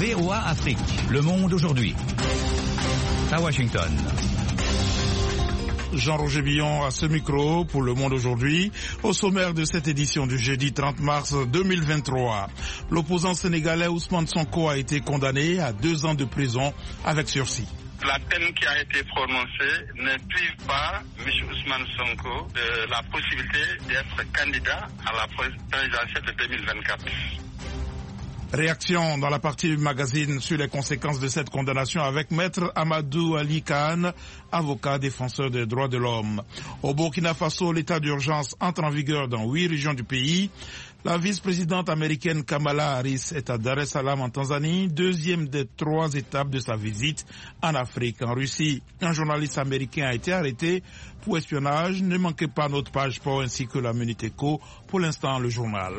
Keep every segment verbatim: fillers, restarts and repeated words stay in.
V O A Afrique, Le Monde aujourd'hui. À Washington. Jean-Roger Billon à ce micro pour Le Monde aujourd'hui. Au sommaire de cette édition du jeudi trente mars deux mille vingt-trois, l'opposant sénégalais Ousmane Sonko a été condamné à deux ans de prison avec sursis. La peine qui a été prononcée ne prive pas M. Ousmane Sonko de la possibilité d'être candidat à la présidentielle de deux mille vingt-quatre. Réaction dans la partie du magazine sur les conséquences de cette condamnation avec Maître Amadou Ali Khan, avocat défenseur des droits de l'homme. Au Burkina Faso, l'état d'urgence entre en vigueur dans huit régions du pays. La vice-présidente américaine Kamala Harris est à Dar es Salaam en Tanzanie, deuxième des trois étapes de sa visite en Afrique. En Russie, un journaliste américain a été arrêté pour espionnage. Ne manquez pas notre page sport ainsi que la Minute Éco. Pour l'instant, le journal.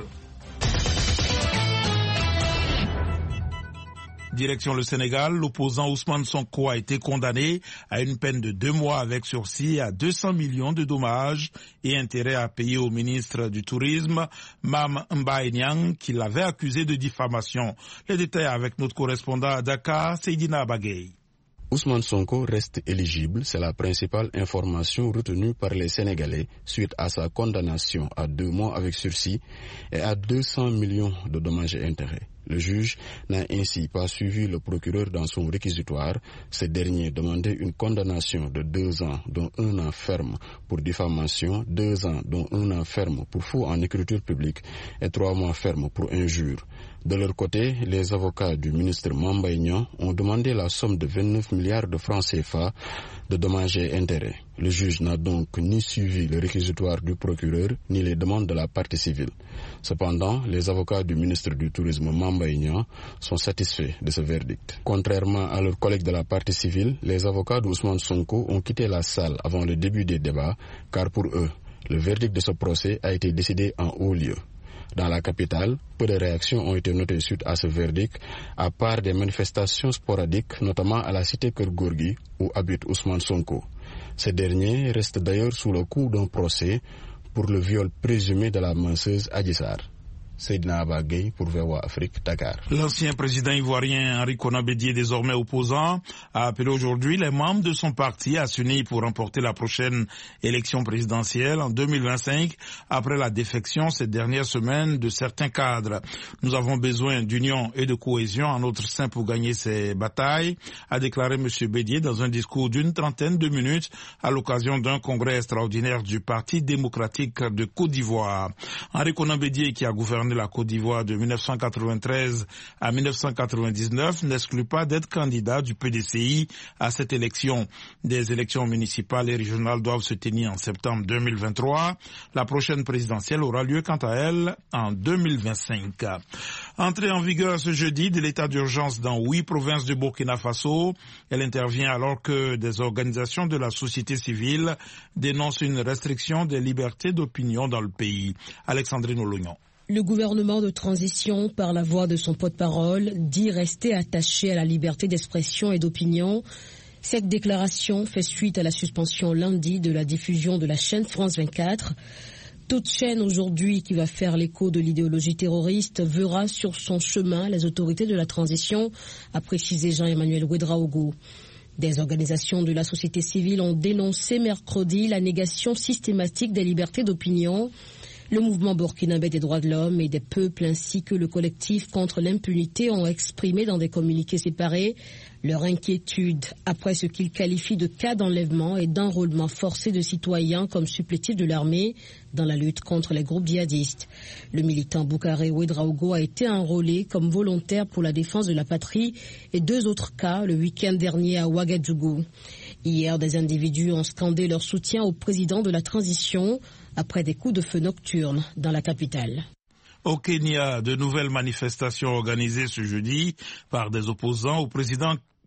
Direction le Sénégal, l'opposant Ousmane Sonko a été condamné à une peine de deux mois avec sursis à deux cents millions de dommages et intérêts à payer au ministre du Tourisme, Mame Mbaye Niang, qui l'avait accusé de diffamation. Les détails avec notre correspondant à Dakar, Seydina Bagay. Ousmane Sonko reste éligible, c'est la principale information retenue par les Sénégalais suite à sa condamnation à deux mois avec sursis et à deux cents millions de dommages et intérêts. Le juge n'a ainsi pas suivi le procureur dans son réquisitoire. Ce dernier demandait une condamnation de deux ans, dont un an ferme pour diffamation, deux ans, dont un an ferme pour faux en écriture publique et trois mois ferme pour injure. De leur côté, les avocats du ministre Mame Mbaye Niang ont demandé la somme de vingt-neuf milliards de francs C F A de dommages et intérêts. Le juge n'a donc ni suivi le réquisitoire du procureur ni les demandes de la partie civile. Cependant, les avocats du ministre du Tourisme Mame Mbaye Niang sont satisfaits de ce verdict. Contrairement à leurs collègues de la partie civile, les avocats d'Ousmane Sonko ont quitté la salle avant le début des débats, car pour eux, le verdict de ce procès a été décidé en haut lieu. Dans la capitale, peu de réactions ont été notées suite à ce verdict, à part des manifestations sporadiques, notamment à la cité Keur Gorgui, où habite Ousmane Sonko. Ce dernier reste d'ailleurs sous le coup d'un procès pour le viol présumé de la masseuse Adji Sarr. Seydina Bagay pour V O A Afrique, Dakar. L'ancien président ivoirien Henri Konan Bédié, désormais opposant, a appelé aujourd'hui les membres de son parti à s'unir pour remporter la prochaine élection présidentielle en deux mille vingt-cinq, après la défection ces dernières semaines de certains cadres. Nous avons besoin d'union et de cohésion en notre sein pour gagner ces batailles, a déclaré M. Bédié dans un discours d'une trentaine de minutes à l'occasion d'un congrès extraordinaire du Parti démocratique de Côte d'Ivoire. Henri Konan Bédié, qui a gouverné la Côte d'Ivoire de mille neuf cent quatre-vingt-treize à mille neuf cent quatre-vingt-dix-neuf, n'exclut pas d'être candidat du P D C I à cette élection. Des élections municipales et régionales doivent se tenir en septembre deux mille vingt-trois. La prochaine présidentielle aura lieu quant à elle en deux mille vingt-cinq. Entrée en vigueur ce jeudi de l'état d'urgence dans huit provinces du Burkina Faso, elle intervient alors que des organisations de la société civile dénoncent une restriction des libertés d'opinion dans le pays. Alexandrine Olognon. Le gouvernement de transition, par la voix de son porte-parole, dit rester attaché à la liberté d'expression et d'opinion. Cette déclaration fait suite à la suspension lundi de la diffusion de la chaîne France vingt-quatre. Toute chaîne aujourd'hui qui va faire l'écho de l'idéologie terroriste verra sur son chemin les autorités de la transition, a précisé Jean-Emmanuel Ouedraogo. Des organisations de la société civile ont dénoncé mercredi la négation systématique des libertés d'opinion. Le mouvement burkinabé des droits de l'homme et des peuples ainsi que le collectif contre l'impunité ont exprimé dans des communiqués séparés leur inquiétude après ce qu'ils qualifient de cas d'enlèvement et d'enrôlement forcé de citoyens comme supplétifs de l'armée dans la lutte contre les groupes djihadistes. Le militant Boukaré Ouedraogo a été enrôlé comme volontaire pour la défense de la patrie et deux autres cas le week-end dernier à Ouagadougou. Hier, des individus ont scandé leur soutien au président de la transition après des coups de feu nocturnes dans la capitale. Au Kenya, de nouvelles manifestations organisées ce jeudi par des opposants au président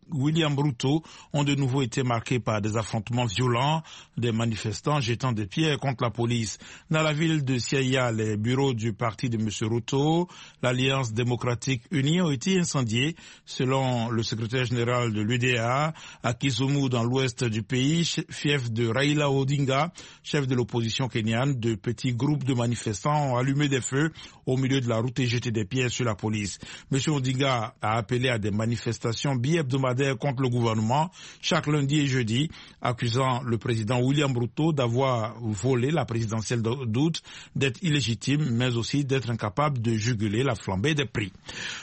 William Ruto ont de nouveau été marqués par des affrontements violents, des manifestants jetant des pierres contre la police. Dans la ville de Siaya, les bureaux du parti de M. Ruto, l'Alliance démocratique unie, ont été incendiés. Selon le secrétaire général de l'U D A, à Kisumu, dans l'ouest du pays, fief de Raila Odinga, chef de l'opposition kenyane, de petits groupes de manifestants ont allumé des feux au milieu de la route et jeté des pierres sur la police. M. Odinga a appelé à des manifestations bi-hebdomadaires contre le gouvernement chaque lundi et jeudi, accusant le président William Ruto d'avoir volé la présidentielle d'août, d'être illégitime, mais aussi d'être incapable de juguler la flambée des prix.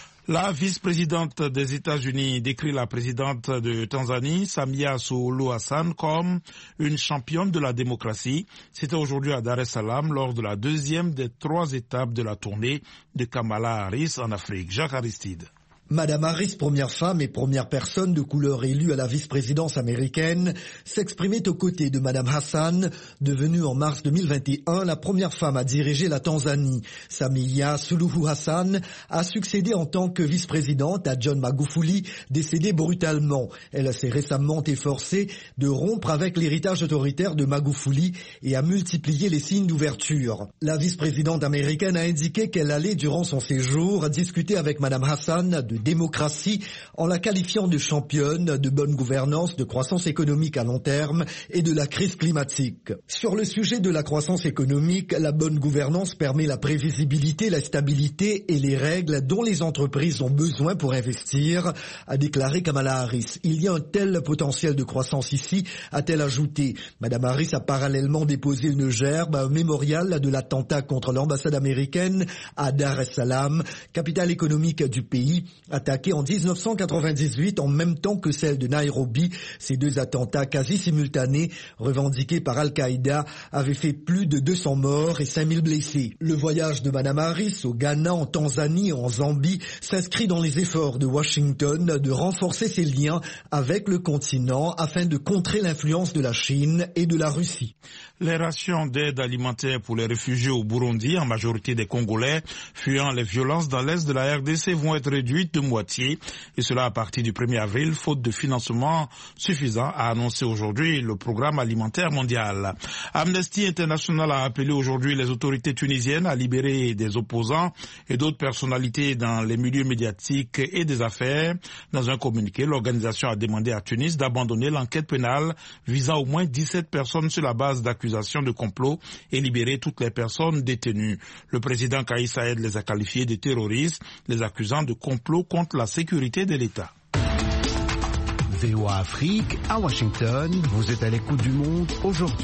La vice-présidente des États-Unis décrit la présidente de Tanzanie, Samia Suluhu Hassan, comme une championne de la démocratie. C'était aujourd'hui à Dar es Salaam lors de la deuxième des trois étapes de la tournée de Kamala Harris en Afrique. Jacques Aristide. Madame Harris, première femme et première personne de couleur élue à la vice-présidence américaine, s'exprimait aux côtés de Madame Hassan, devenue en mars deux mille vingt et un la première femme à diriger la Tanzanie. Samia Suluhu Hassan a succédé en tant que vice-présidente à John Magufuli, décédé brutalement. Elle s'est récemment efforcée de rompre avec l'héritage autoritaire de Magufuli et a multiplié les signes d'ouverture. La vice-présidente américaine a indiqué qu'elle allait, durant son séjour, discuter avec Madame Hassan de démocratie en la qualifiant de championne de bonne gouvernance, de croissance économique à long terme et de la crise climatique. Sur le sujet de la croissance économique, la bonne gouvernance permet la prévisibilité, la stabilité et les règles dont les entreprises ont besoin pour investir, a déclaré Kamala Harris. Il y a un tel potentiel de croissance ici, a-t-elle ajouté. Madame Harris a parallèlement déposé une gerbe à un mémorial de l'attentat contre l'ambassade américaine à Dar es Salaam, capitale économique du pays, attaquée en dix-neuf cent quatre-vingt-dix-huit en même temps que celle de Nairobi. Ces deux attentats quasi simultanés, revendiqués par Al-Qaïda, avaient fait plus de deux cents morts et cinq mille blessés. Le voyage de Madame Harris au Ghana, en Tanzanie et en Zambie s'inscrit dans les efforts de Washington de renforcer ses liens avec le continent afin de contrer l'influence de la Chine et de la Russie. Les rations d'aide alimentaire pour les réfugiés au Burundi, en majorité des Congolais, fuyant les violences dans l'est de la R D C, vont être réduites de moitié, et cela à partir du premier avril, faute de financement suffisant, a annoncé aujourd'hui le programme alimentaire mondial. Amnesty International a appelé aujourd'hui les autorités tunisiennes à libérer des opposants et d'autres personnalités dans les milieux médiatiques et des affaires. Dans un communiqué, l'organisation a demandé à Tunis d'abandonner l'enquête pénale visant au moins dix-sept personnes sur la base d'accusations de complot et libérer toutes les personnes détenues. Le président Kais Saied les a qualifiés de terroristes, les accusant de complot contre la sécurité de l'État. V O A Afrique, à Washington, vous êtes à l'écoute du monde aujourd'hui.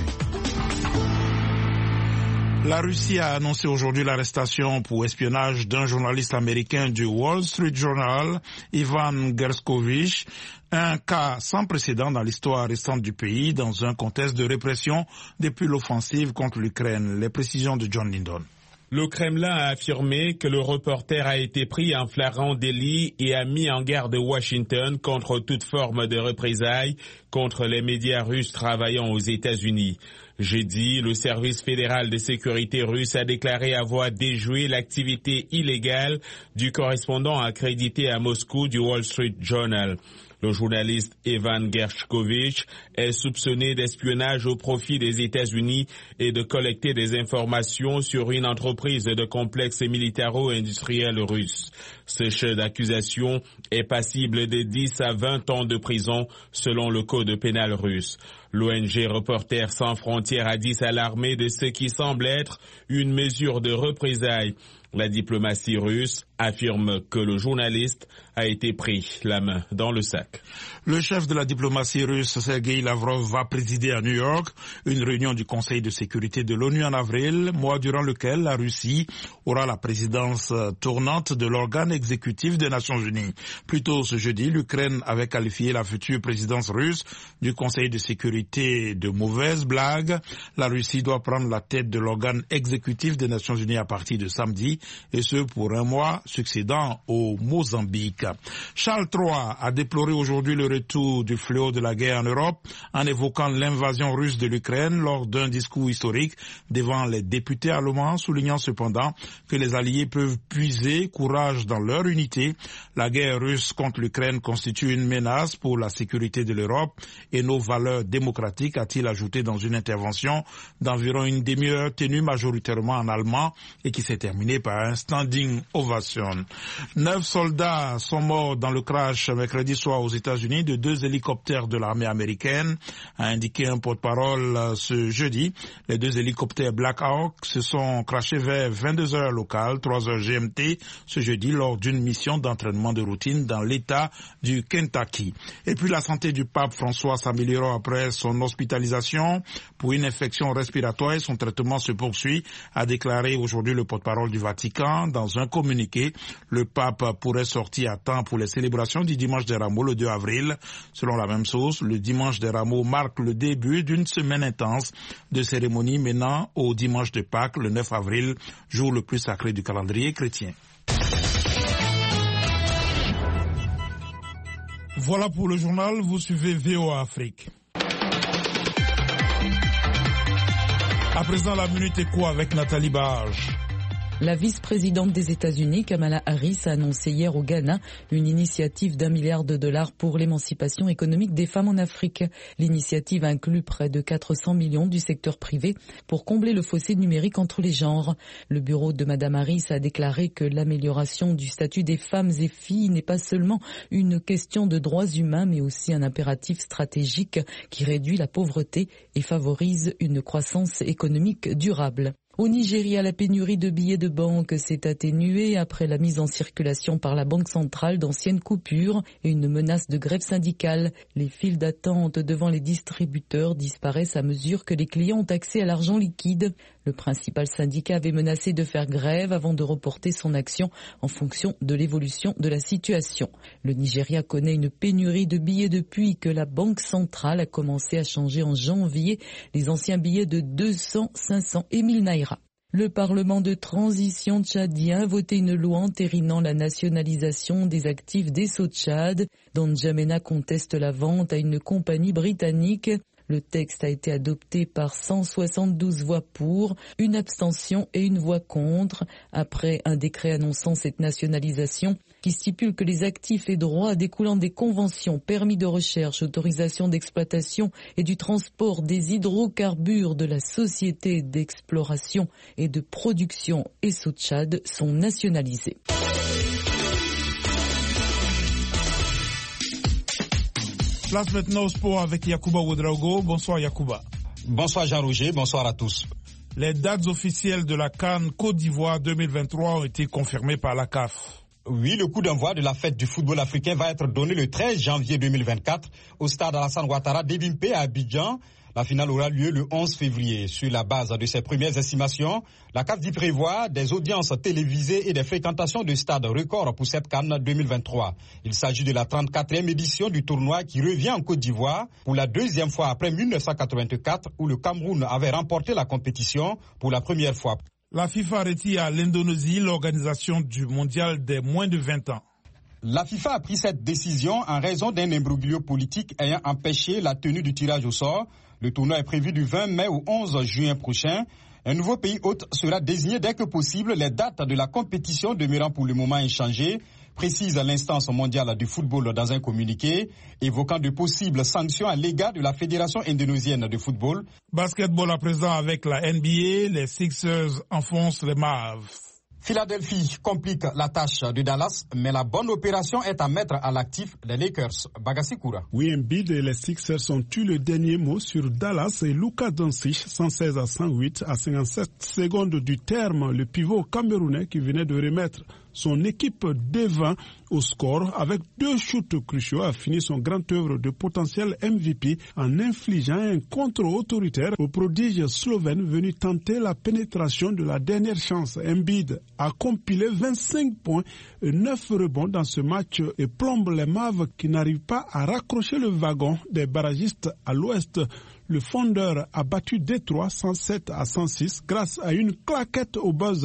La Russie a annoncé aujourd'hui l'arrestation pour espionnage d'un journaliste américain du Wall Street Journal, Ivan Gershkovich, un cas sans précédent dans l'histoire récente du pays dans un contexte de répression depuis l'offensive contre l'Ukraine. Les précisions de John Lindon. Le Kremlin a affirmé que le reporter a été pris en flagrant délit et a mis en garde Washington contre toute forme de représailles contre les médias russes travaillant aux États-Unis. Jeudi, le service fédéral de sécurité russe a déclaré avoir déjoué l'activité illégale du correspondant accrédité à Moscou du Wall Street Journal. Le journaliste Ivan Gershkovich est soupçonné d'espionnage au profit des États-Unis et de collecter des informations sur une entreprise de complexe militaro-industriel russe. Ce chef d'accusation est passible de dix à vingt ans de prison selon le code pénal russe. L'O N G Reporters sans frontières a dit s'alarmer de ce qui semble être une mesure de représailles. La diplomatie russe affirme que le journaliste a été pris la main dans le sac. Le chef de la diplomatie russe, Sergei Lavrov, va présider à New York une réunion du Conseil de sécurité de l'ONU en avril, mois durant lequel la Russie aura la présidence tournante de l'organe exécutif des Nations Unies. Plus tôt ce jeudi, l'Ukraine avait qualifié la future présidence russe du Conseil de sécurité de mauvaise blague. La Russie doit prendre la tête de l'organe exécutif des Nations Unies à partir de samedi, et ce pour un mois succédant au Mozambique. Charles trois a déploré aujourd'hui le retour du fléau de la guerre en Europe en évoquant l'invasion russe de l'Ukraine lors d'un discours historique devant les députés allemands, soulignant cependant que les alliés peuvent puiser courage dans leur unité. La guerre russe contre l'Ukraine constitue une menace pour la sécurité de l'Europe et nos valeurs démocratiques, a-t-il ajouté dans une intervention d'environ une demi-heure tenue majoritairement en allemand et qui s'est terminée par un standing ovation. Neuf soldats sont morts dans le crash mercredi soir aux États-Unis de deux hélicoptères de l'armée américaine, a indiqué un porte-parole ce jeudi. Les deux hélicoptères Black Hawk se sont crashés vers vingt-deux heures locales, trois heures G M T, ce jeudi lors d'une mission d'entraînement de routine dans l'État du Kentucky. Et puis la santé du pape François s'améliore après son hospitalisation pour une infection respiratoire et son traitement se poursuit, a déclaré aujourd'hui le porte-parole du Vatican dans un communiqué. Le pape pourrait sortir à temps pour les célébrations du dimanche des Rameaux le deux avril. Selon la même source, le dimanche des Rameaux marque le début d'une semaine intense de cérémonies menant au dimanche de Pâques le neuf avril, jour le plus sacré du calendrier chrétien. Voilà pour le journal, vous suivez V O A Afrique. À présent, la Minute Éco avec Nathalie Barge. La vice-présidente des États-Unis, Kamala Harris, a annoncé hier au Ghana une initiative d'un milliard de dollars pour l'émancipation économique des femmes en Afrique. L'initiative inclut près de quatre cents millions du secteur privé pour combler le fossé numérique entre les genres. Le bureau de Madame Harris a déclaré que l'amélioration du statut des femmes et filles n'est pas seulement une question de droits humains, mais aussi un impératif stratégique qui réduit la pauvreté et favorise une croissance économique durable. Au Nigeria, la pénurie de billets de banque s'est atténuée après la mise en circulation par la Banque centrale d'anciennes coupures et une menace de grève syndicale. Les files d'attente devant les distributeurs disparaissent à mesure que les clients ont accès à l'argent liquide. Le principal syndicat avait menacé de faire grève avant de reporter son action en fonction de l'évolution de la situation. Le Nigeria connaît une pénurie de billets depuis que la Banque centrale a commencé à changer en janvier les anciens billets de deux cents, cinq cents et mille naira. Le Parlement de transition tchadien a voté une loi entérinant la nationalisation des actifs d'Esso Tchad, dont N'Djamena conteste la vente à une compagnie britannique. Le texte a été adopté par cent soixante-douze voix pour, une abstention et une voix contre, après un décret annonçant cette nationalisation qui stipule que les actifs et droits découlant des conventions, permis de recherche, autorisation d'exploitation et du transport des hydrocarbures de la société d'exploration et de production Esso Tchad sont nationalisés. Place maintenant au sport avec Yacouba Ouedraogo. Bonsoir Yacouba. Bonsoir Jean-Roger, bonsoir à tous. Les dates officielles de la CAN Côte d'Ivoire deux mille vingt-trois ont été confirmées par la C A F. Oui, le coup d'envoi de la fête du football africain va être donné le treize janvier deux mille vingt-quatre au stade Alassane Ouattara d'Ebimpe à Abidjan. La finale aura lieu le onze février. Sur la base de ses premières estimations, la C A F dit prévoir des audiences télévisées et des fréquentations de stades records pour cette CAN deux mille vingt-trois. Il s'agit de la trente-quatrième édition du tournoi qui revient en Côte d'Ivoire pour la deuxième fois après mille neuf cent quatre-vingt-quatre où le Cameroun avait remporté la compétition pour la première fois. La FIFA retire à l'Indonésie l'organisation du mondial des moins de vingt ans. La FIFA a pris cette décision en raison d'un imbroglio politique ayant empêché la tenue du tirage au sort. Le tournoi est prévu du vingt mai au onze juin prochain. Un nouveau pays hôte sera désigné dès que possible. Les dates de la compétition demeurant pour le moment inchangées, précise l'instance mondiale du football dans un communiqué, évoquant de possibles sanctions à l'égard de la Fédération indonésienne de football. Basketball à présent avec la N B A, les Sixers enfoncent les Mavs. Philadelphie complique la tâche de Dallas, mais la bonne opération est à mettre à l'actif des Lakers. Bagassi Koura. Oui, Embiid et les Sixers ont eu le dernier mot sur Dallas et Luka Doncic, cent seize à cent huit à cinquante-sept secondes du terme. Le pivot camerounais qui venait de remettre son équipe devant au score avec deux shoots cruciaux a fini son grand œuvre de potentiel M V P en infligeant un contre autoritaire au prodige slovène venu tenter la pénétration de la dernière chance. Embiid a compilé vingt-cinq points et neuf rebonds dans ce match et plombe les Mavs qui n'arrivent pas à raccrocher le wagon des barragistes à l'ouest. Le Fondeur a battu Détroit cent sept à cent six grâce à une claquette au buzzer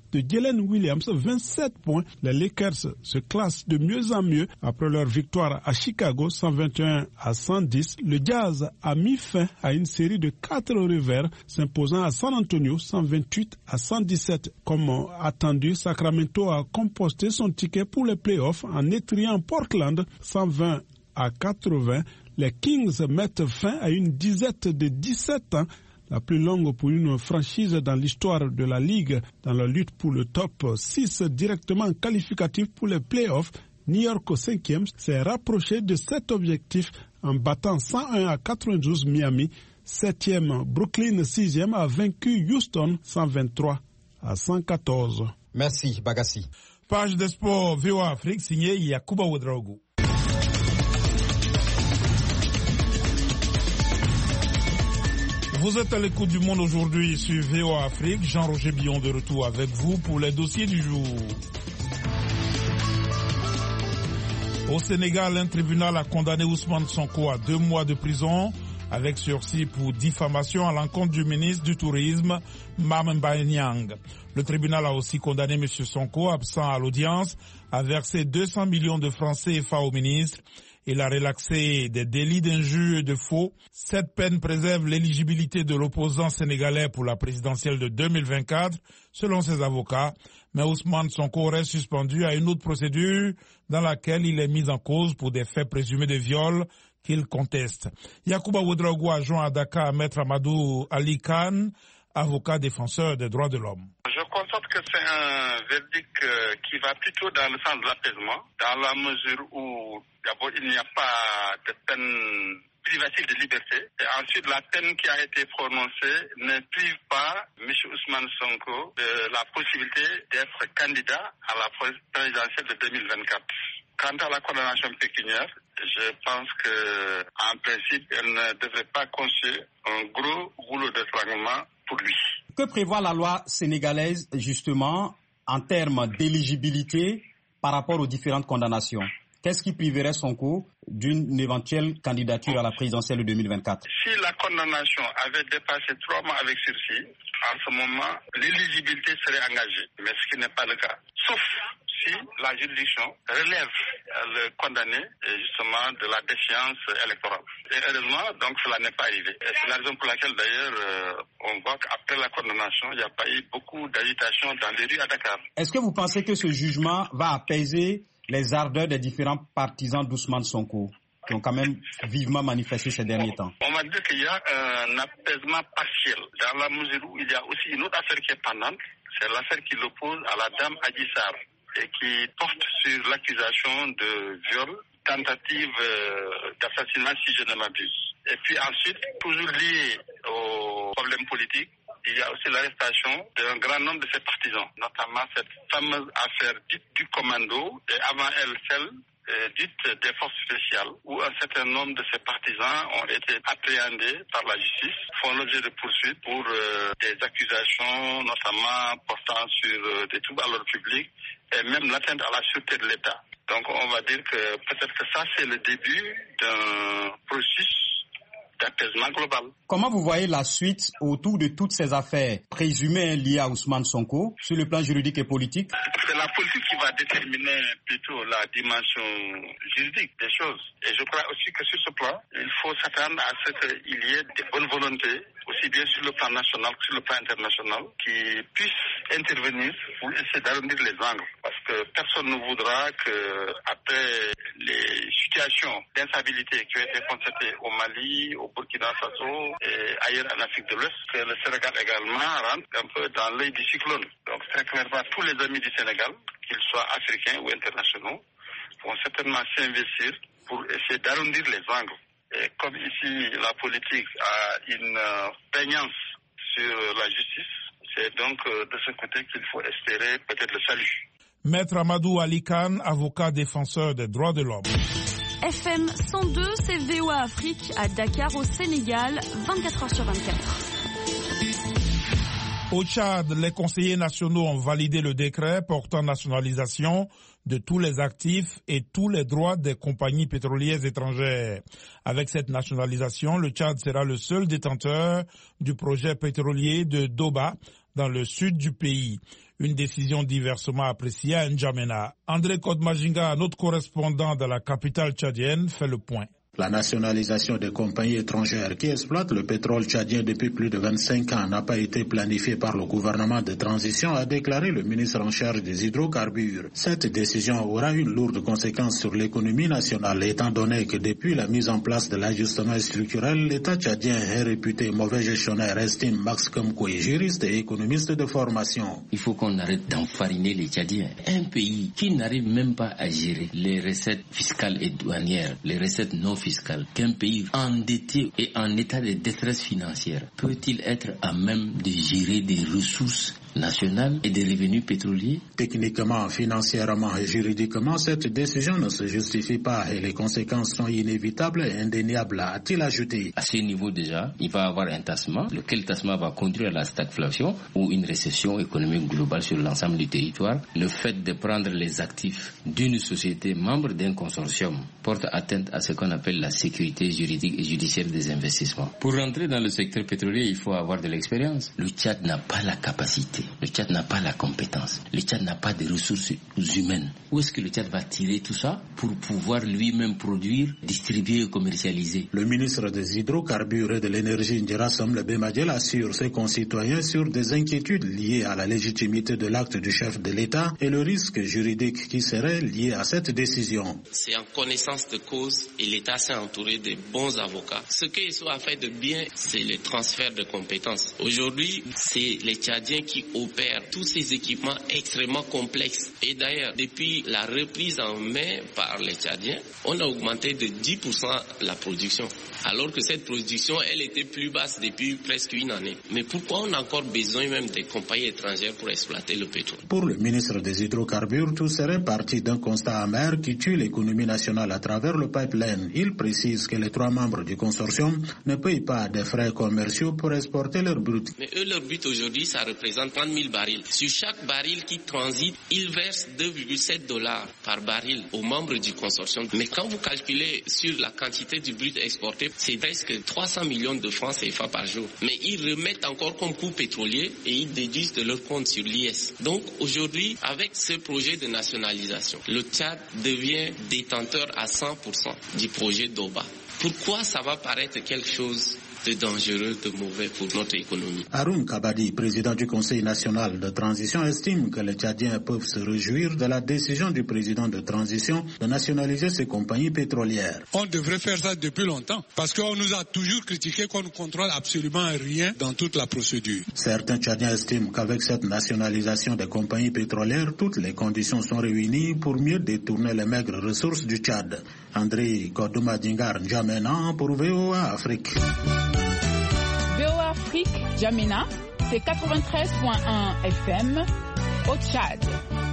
de Jalen Williams, vingt-sept points. Les Lakers se classent de mieux en mieux après leur victoire à Chicago, cent vingt et un à cent dix. Le Jazz a mis fin à une série de quatre revers, s'imposant à San Antonio, cent vingt-huit à cent dix-sept. Comme attendu, Sacramento a composté son ticket pour les playoffs en étriant Portland, cent vingt à quatre-vingts. Les Kings mettent fin à une disette de dix-sept ans, la plus longue pour une franchise dans l'histoire de la Ligue. Dans la lutte pour le top six directement qualificatif pour les playoffs, New York au cinquième s'est rapproché de cet objectif en battant cent un à quatre-vingt-douze Miami. Septième, Brooklyn sixième a vaincu Houston cent vingt-trois à cent quatorze. Merci Bagassi. Page des sports V O A Afrique signée Yacouba Ouedraogo. Vous êtes à l'écoute du monde aujourd'hui sur V O A Afrique. Jean-Roger Billon de retour avec vous pour les dossiers du jour. Au Sénégal, un tribunal a condamné Ousmane Sonko à deux mois de prison avec sursis pour diffamation à l'encontre du ministre du Tourisme, Mame Mbaye Niang. Le tribunal a aussi condamné M. Sonko, absent à l'audience, à verser deux cents millions de francs C F A au ministre. Il a relaxé des délits d'injure et de faux. Cette peine préserve l'éligibilité de l'opposant sénégalais pour la présidentielle de deux mille vingt-quatre, selon ses avocats. Mais Ousmane Sonko reste suspendu à une autre procédure dans laquelle il est mis en cause pour des faits présumés de viol qu'il conteste. Yacouba Ouedraogo a joint à Dakar Maître Amadou Ali Khan, avocat défenseur des droits de l'homme. Je constate que c'est un verdict qui va plutôt dans le sens de l'apaisement, dans la mesure où d'abord il n'y a pas de peine privative de liberté, et ensuite la peine qui a été prononcée ne prive pas M. Ousmane Sonko de la possibilité d'être candidat à la présidentielle de deux mille vingt-quatre. Quant à la condamnation pécuniaire, je pense que, en principe, elle ne devrait pas constituer un gros rouleau d'étranglement pour lui. Que prévoit la loi sénégalaise, justement, en termes d'éligibilité par rapport aux différentes condamnations? Qu'est-ce qui priverait Sonko d'une éventuelle candidature à la présidentielle de deux mille vingt-quatre? Si la condamnation avait dépassé trois mois avec sursis, en ce moment, l'éligibilité serait engagée, mais ce qui n'est pas le cas. Sauf si la juridiction relève le condamné justement de la défiance électorale. Et heureusement, donc cela n'est pas arrivé. Et c'est la raison pour laquelle d'ailleurs euh, on voit qu'après la condamnation, il n'y a pas eu beaucoup d'agitation dans les rues à Dakar. Est-ce que vous pensez que ce jugement va apaiser les ardeurs des différents partisans d'Ousmane Sonko, qui ont quand même vivement manifesté ces derniers temps? On va dire qu'il y a un apaisement partiel, dans la mesure où il y a aussi une autre affaire qui est pendante, c'est l'affaire qui l'oppose à la dame Adji Sarr, et qui porte sur l'accusation de viol, tentative euh, d'assassinat si je ne m'abuse. Et puis ensuite, toujours lié aux problèmes politiques, il y a aussi l'arrestation d'un grand nombre de ses partisans, notamment cette fameuse affaire dite du commando, et avant elle, celle euh, dite des forces spéciales, où un certain nombre de ses partisans ont été appréhendés par la justice, font l'objet de poursuites pour euh, des accusations, notamment portant sur euh, des troubles à l'ordre public, et même l'atteinte à la sûreté de l'État. Donc on va dire que peut-être que ça c'est le début d'un processus d'apaisement global. Comment vous voyez la suite autour de toutes ces affaires présumées liées à Ousmane Sonko sur le plan juridique et politique? C'est la politique qui va déterminer plutôt la dimension juridique des choses. Et je crois aussi que sur ce plan, il faut s'attendre à ce qu'il y ait des bonnes volontés, aussi bien sur le plan national que sur le plan international, qui puissent intervenir pour essayer d'arrondir les angles. Parce que personne ne voudra que, après les situations d'instabilité qui ont été constatées au Mali, au Burkina Faso et ailleurs en Afrique de l'Ouest, que le Sénégal également rentre un peu dans l'œil du cyclone. Donc très clairement, tous les amis du Sénégal, qu'ils soient africains ou internationaux, vont certainement s'investir pour essayer d'arrondir les angles. Et comme ici, la politique a une euh, prégnance sur la justice, c'est donc euh, de ce côté qu'il faut espérer peut-être le salut. Maître Amadou Ali Khan, avocat défenseur des droits de l'homme. F M cent deux, c'est V O A Afrique à Dakar au Sénégal, vingt-quatre heures sur vingt-quatre. Au Tchad, les conseillers nationaux ont validé le décret portant nationalisation de tous les actifs et tous les droits des compagnies pétrolières étrangères. Avec cette nationalisation, le Tchad sera le seul détenteur du projet pétrolier de Doba dans le sud du pays. Une décision diversement appréciée à N'Djamena. André Kodmajinga, notre correspondant dans la capitale tchadienne, fait le point. La nationalisation des compagnies étrangères qui exploitent le pétrole tchadien depuis plus de vingt-cinq ans n'a pas été planifiée par le gouvernement de transition, a déclaré le ministre en charge des hydrocarbures. Cette décision aura une lourde conséquence sur l'économie nationale, étant donné que depuis la mise en place de l'ajustement structurel, l'État tchadien est réputé mauvais gestionnaire, estime Max Kamkoué, juriste et économiste de formation. Il faut qu'on arrête d'enfariner les Tchadiens. Un pays qui n'arrive même pas à gérer les recettes fiscales et douanières, les recettes non fiscale, qu'un pays endetté et en état de détresse financière peut-il être à même de gérer des ressources nationales et des revenus pétroliers? Techniquement, financièrement et juridiquement, cette décision ne se justifie pas et les conséquences sont inévitables et indéniables, a-t-il ajouté. À ce niveau déjà, il va y avoir un tassement, lequel tassement va conduire à la stagflation ou une récession économique globale sur l'ensemble du territoire. Le fait de prendre les actifs d'une société membre d'un consortium porte atteinte à ce qu'on appelle la sécurité juridique et judiciaire des investissements. Pour rentrer dans le secteur pétrolier, il faut avoir de l'expérience. Le Tchad n'a pas la capacité. Le Tchad n'a pas la compétence. Le Tchad n'a pas de ressources humaines. Où est-ce que le Tchad va tirer tout ça pour pouvoir lui-même produire, distribuer et commercialiser? Le ministre des hydrocarbures et de l'énergie Ndjera Samle Bemadiel assure ses concitoyens sur des inquiétudes liées à la légitimité de l'acte du chef de l'État et le risque juridique qui serait lié à cette décision. C'est en connaissance de cause et l'État s'est entouré de bons avocats. Ce qu'ils ont fait de bien, c'est le transfert de compétences. Aujourd'hui, c'est les Tchadiens qui opèrent tous ces équipements extrêmement complexes. Et d'ailleurs, depuis la reprise en main par les Tchadiens, on a augmenté de dix pour cent la production. Alors que cette production, elle était plus basse depuis presque une année. Mais pourquoi on a encore besoin même des compagnies étrangères pour exploiter le pétrole? Pour le ministre des Hydrocarbures, tout serait parti d'un constat amer qui tue l'économie nationale à travers le pipeline. Il précise que les trois membres du consortium ne payent pas des frais commerciaux pour exporter leur brut. Mais eux, leur but aujourd'hui, ça représente trente mille barils. Sur chaque baril qui transite, ils versent deux virgule sept dollars par baril aux membres du consortium. Mais quand vous calculez sur la quantité du brut exporté, c'est presque trois cents millions de francs C F A par jour. Mais ils remettent encore comme coût pétrolier et ils déduisent de leur compte sur l'I S. Donc aujourd'hui, avec ce projet de nationalisation, le Tchad devient détenteur à cent pour cent du projet d'Oba. Pourquoi ça va paraître quelque chose de dangereux, de mauvais pour notre économie? Haroun Kabadi, président du Conseil national de transition, estime que les Tchadiens peuvent se réjouir de la décision du président de transition de nationaliser ces compagnies pétrolières. On devrait faire ça depuis longtemps parce qu'on nous a toujours critiqué qu'on ne contrôle absolument rien dans toute la procédure. Certains Tchadiens estiment qu'avec cette nationalisation des compagnies pétrolières, toutes les conditions sont réunies pour mieux détourner les maigres ressources du Tchad. André Kodoumadingar N'Djamena pour V O A Afrique. V O A Afrique, N'Djamena, c'est quatre-vingt-treize virgule un F M au Tchad.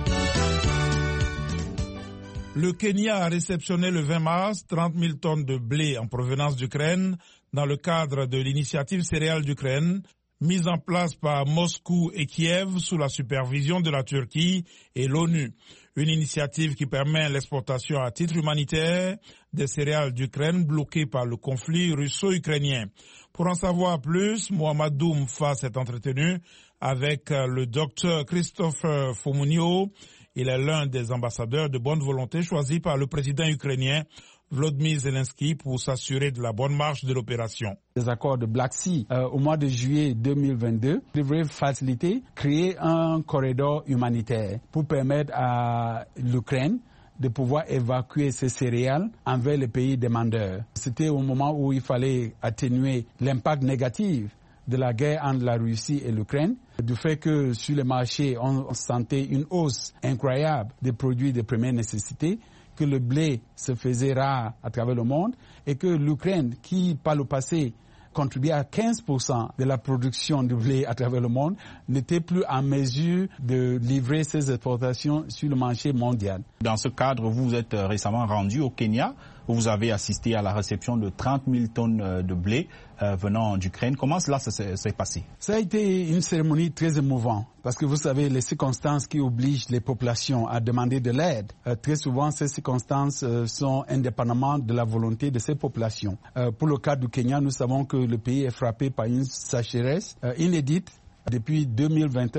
Le Kenya a réceptionné le vingt mars trente mille tonnes de blé en provenance d'Ukraine dans le cadre de l'initiative céréales d'Ukraine, mise en place par Moscou et Kiev sous la supervision de la Turquie et l'ONU. Une initiative qui permet l'exportation à titre humanitaire des céréales d'Ukraine bloquées par le conflit russo-ukrainien. Pour en savoir plus, Mohamedou Mfa s'est entretenu avec le docteur Christophe Fomunio. Il est l'un des ambassadeurs de bonne volonté choisis par le président ukrainien Volodymyr Zelensky pour s'assurer de la bonne marche de l'opération. Les accords de Black Sea euh, au mois de juillet deux mille vingt-deux devraient faciliter, créer un corridor humanitaire pour permettre à l'Ukraine de pouvoir évacuer ces céréales envers les pays demandeurs. C'était au moment où il fallait atténuer l'impact négatif de la guerre entre la Russie et l'Ukraine, du fait que sur le marché on sentait une hausse incroyable des produits de première nécessité, que le blé se faisait rare à travers le monde et que l'Ukraine, qui par le passé contribuait à quinze pour cent de la production de blé à travers le monde, n'était plus en mesure de livrer ses exportations sur le marché mondial. Dans ce cadre, vous vous êtes récemment rendu au Kenya, où vous avez assisté à la réception de trente mille tonnes de blé euh, venant d'Ukraine. Comment cela s'est passé? Ça a été une cérémonie très émouvante, parce que vous savez, les circonstances qui obligent les populations à demander de l'aide, euh, très souvent ces circonstances euh, sont indépendamment de la volonté de ces populations. Euh, pour le cas du Kenya, nous savons que le pays est frappé par une sécheresse euh, inédite depuis deux mille vingt et un.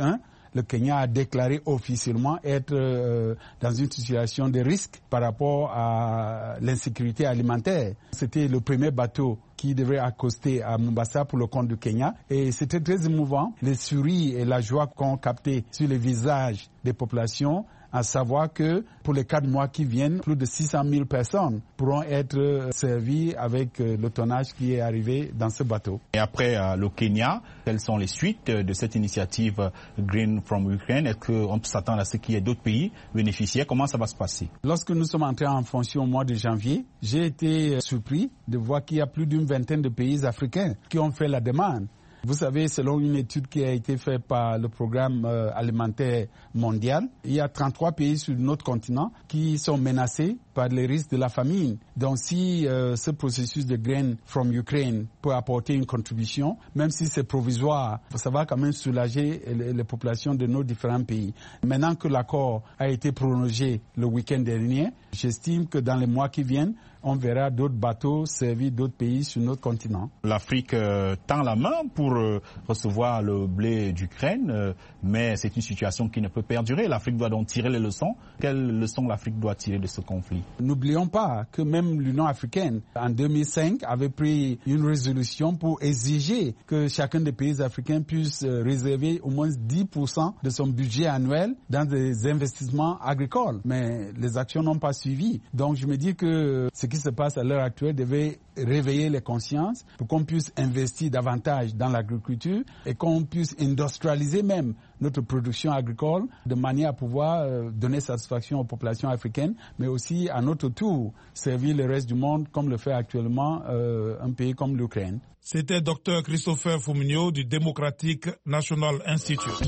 le Kenya a déclaré officiellement être euh, dans une situation de risque par rapport à l'insécurité alimentaire. C'était le premier bateau qui devrait accoster à Mombasa pour le compte du Kenya. Et c'était très émouvant. Les sourires et la joie qu'on captait sur les visages des populations, à savoir que pour les quatre mois qui viennent, plus de six cent mille personnes pourront être servies avec le tonnage qui est arrivé dans ce bateau. Et après euh, le Kenya, quelles sont les suites de cette initiative Green from Ukraine? Est-ce qu'on peut s'attendre à ce qu'il y ait d'autres pays bénéficiaires? Comment ça va se passer? Lorsque nous sommes entrés en fonction au mois de janvier, j'ai été surpris de voir qu'il y a plus d'une vingtaine de pays africains qui ont fait la demande. Vous savez, selon une étude qui a été faite par le programme euh, alimentaire mondial, il y a trente-trois pays sur notre continent qui sont menacés par les risques de la famine. Donc si euh, ce processus de Grain from Ukraine peut apporter une contribution, même si c'est provisoire, ça va quand même soulager les, les populations de nos différents pays. Maintenant que l'accord a été prolongé le week-end dernier, j'estime que dans les mois qui viennent, on verra d'autres bateaux servir d'autres pays sur notre continent. L'Afrique euh, tend la main pour euh, recevoir le blé d'Ukraine, euh, mais c'est une situation qui ne peut perdurer. L'Afrique doit donc tirer les leçons. Quelles leçons l'Afrique doit tirer de ce conflit? N'oublions pas que même l'Union africaine, en deux mille cinq, avait pris une résolution pour exiger que chacun des pays africains puisse euh, réserver au moins dix pour cent de son budget annuel dans des investissements agricoles. Mais les actions n'ont pas suivi. Donc je me dis que ce qui se passe à l'heure actuelle devait réveiller les consciences pour qu'on puisse investir davantage dans l'agriculture et qu'on puisse industrialiser même notre production agricole de manière à pouvoir euh, donner satisfaction aux populations africaines, mais aussi à notre tour servir le reste du monde comme le fait actuellement euh, un pays comme l'Ukraine. C'était Dr Christopher Fumigno du Democratic National Institute.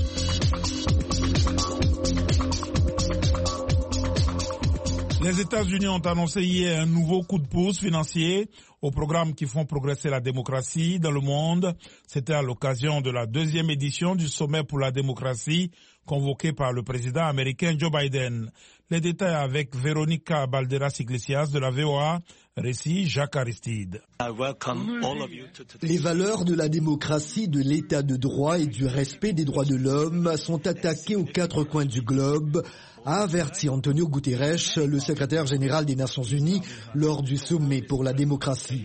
Les États-Unis ont annoncé hier un nouveau coup de pouce financier aux programmes qui font progresser la démocratie dans le monde. C'était à l'occasion de la deuxième édition du sommet pour la démocratie convoqué par le président américain Joe Biden. Les détails avec Véronica Balderas-Iglesias de la V O A, récit Jacques Aristide. Les valeurs de la démocratie, de l'état de droit et du respect des droits de l'homme sont attaquées aux quatre coins du globe, a averti Antonio Guterres, le secrétaire général des Nations Unies, lors du sommet pour la démocratie.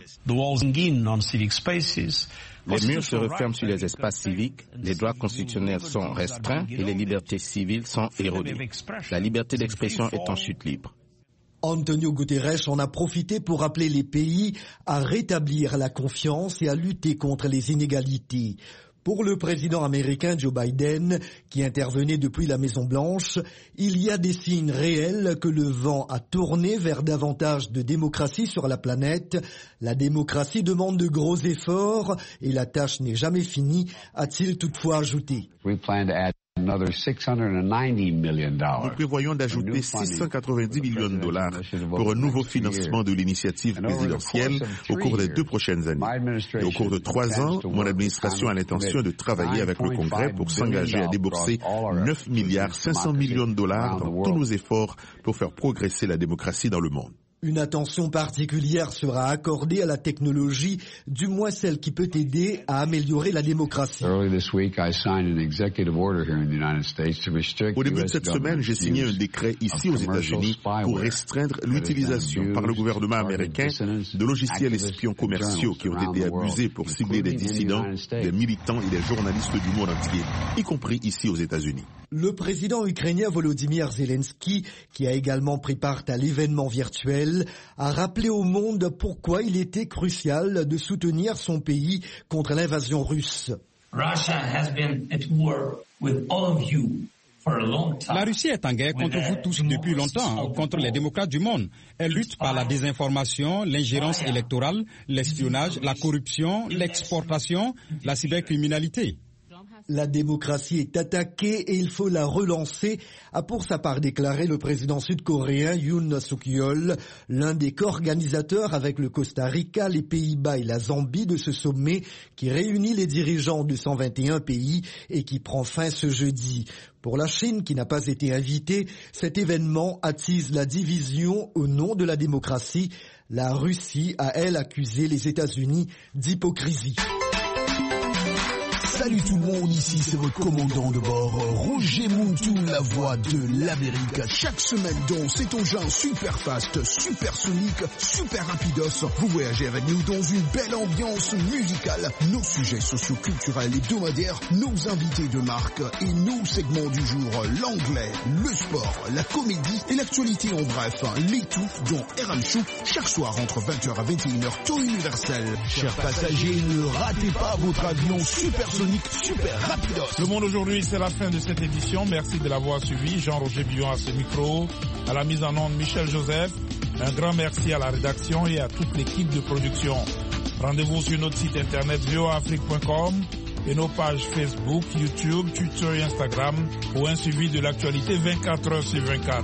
Les murs se referment sur les espaces civiques, les droits constitutionnels sont restreints et les libertés civiles sont érodées. La liberté d'expression est en chute libre. Antonio Guterres en a profité pour appeler les pays à rétablir la confiance et à lutter contre les inégalités. Pour le président américain Joe Biden, qui intervenait depuis la Maison-Blanche, il y a des signes réels que le vent a tourné vers davantage de démocratie sur la planète. La démocratie demande de gros efforts et la tâche n'est jamais finie, a-t-il toutefois ajouté. Nous prévoyons d'ajouter six cent quatre-vingt-dix millions de dollars pour un nouveau financement de l'initiative présidentielle au cours des deux prochaines années. Et au cours de trois ans, mon administration a l'intention de travailler avec le Congrès pour s'engager à débourser neuf milliards cinq cents millions de dollars dans tous nos efforts pour faire progresser la démocratie dans le monde. Une attention particulière sera accordée à la technologie, du moins celle qui peut aider à améliorer la démocratie. Au début de cette semaine, j'ai signé un décret ici aux États-Unis pour restreindre l'utilisation par le gouvernement américain de logiciels espions commerciaux qui ont été abusés pour cibler des dissidents, des militants et des journalistes du monde entier, y compris ici aux États-Unis. Le président ukrainien Volodymyr Zelensky, qui a également pris part à l'événement virtuel, a rappelé au monde pourquoi il était crucial de soutenir son pays contre l'invasion russe. La Russie est en guerre contre vous tous depuis longtemps, contre les démocrates du monde. Elle lutte par la désinformation, l'ingérence électorale, l'espionnage, la corruption, l'exportation, la cybercriminalité. La démocratie est attaquée et il faut la relancer, a pour sa part déclaré le président sud-coréen Yoon Suk-yeol, l'un des co-organisateurs avec le Costa Rica, les Pays-Bas et la Zambie de ce sommet qui réunit les dirigeants de cent vingt et un pays et qui prend fin ce jeudi. Pour la Chine, qui n'a pas été invitée, cet événement attise la division au nom de la démocratie. La Russie a, elle, accusé les États-Unis d'hypocrisie. Salut tout le monde, ici c'est votre commandant de bord, Roger Montou, la voix de l'Amérique. Chaque semaine dans cet engin super fast, super sonique, super rapidos, vous voyagez avec nous dans une belle ambiance musicale. Nos sujets socio-culturels hebdomadaires, nos invités de marque et nos segments du jour, l'anglais, le sport, la comédie et l'actualité en bref. L'étouffe dans R M Show, chaque soir entre vingt heures à vingt et une heures, taux universel. Chers passagers, ne ratez pas votre avion supersonique, super rapidos. Le monde aujourd'hui, c'est la fin de cette édition. Merci de l'avoir suivi. Jean-Roger Billon à ce micro, à la mise en onde Michel Joseph. Un grand merci à la rédaction et à toute l'équipe de production. Rendez-vous sur notre site internet v o a afrique point com et nos pages Facebook, YouTube, Twitter et Instagram pour un suivi de l'actualité vingt-quatre heures sur vingt-quatre.